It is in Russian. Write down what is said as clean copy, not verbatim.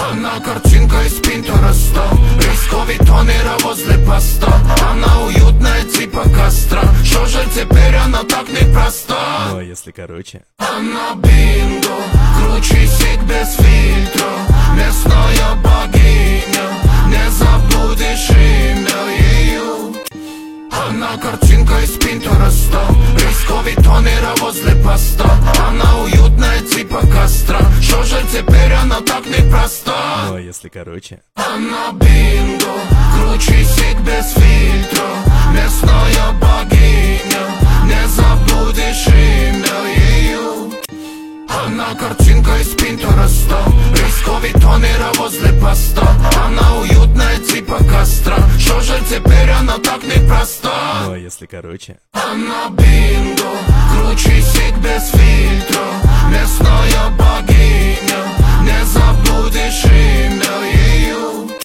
Она картинка из Пинтереста, рисковый тонера возле поста. Она уютная типа костра. Что же теперь она так непроста? Ну а если короче? Она бинго, круче сик без фильтра. Местная богиня, не забудешь имя ее. Она картинка из Пинтереста, рисковый тонера возле поста. Она уютная типа костра. Что же теперь она так непроста? Ну а если короче? Она бинго, круче сик без фильтра. Местная богиня, не забудешь имя ее. Она картинка из Пинтереста, рисковый тонера возле поста. Она уютная типа костра. Что же теперь она так непроста? Ну а если короче? Она бинго, круче сик без фильтра. Местная богиня, не забудешь